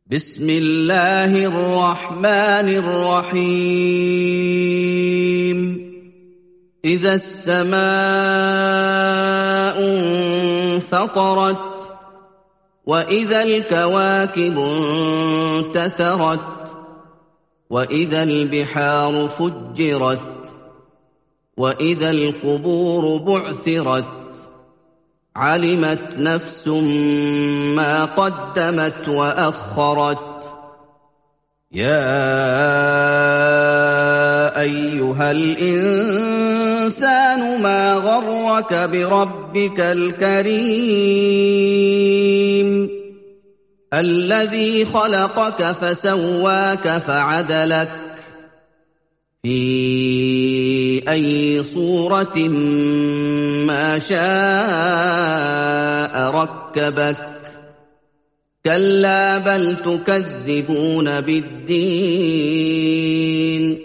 بسم الله الرحمن الرحيم إذا السماء انفطرت وإذا الكواكب انتثرت وإذا البحار فجرت وإذا القبور بعثرت علمت نفس ما قدمت وأخرت يا أيها الإنسان ما غرك بربك الكريم الذي خلقك فسواك فعدلك في أي صورة ما شاء ركبك كلا بل تكذبون بالدين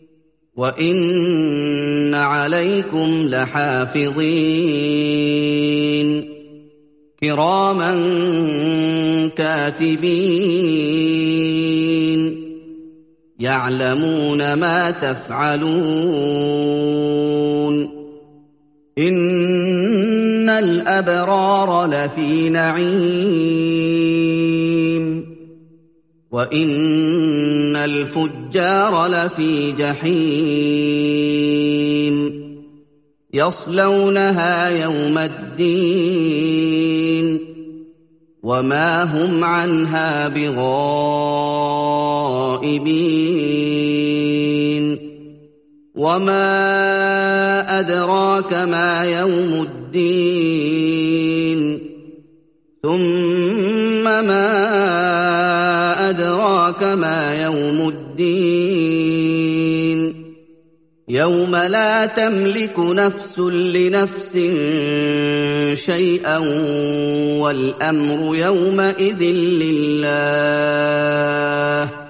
وإن عليكم لحافظين كراما كاتبين يعلمون ما تفعلون إن الأبرار لفي نعيم وإن الفجار لفي جحيم يصلونها يوم الدين وما هم عنها بغائبين وما أدراك ما يوم الدين ثم ما أدراك ما يوم الدين يوم لا تملك نفس لنفس شيئا والأمر يومئذ لله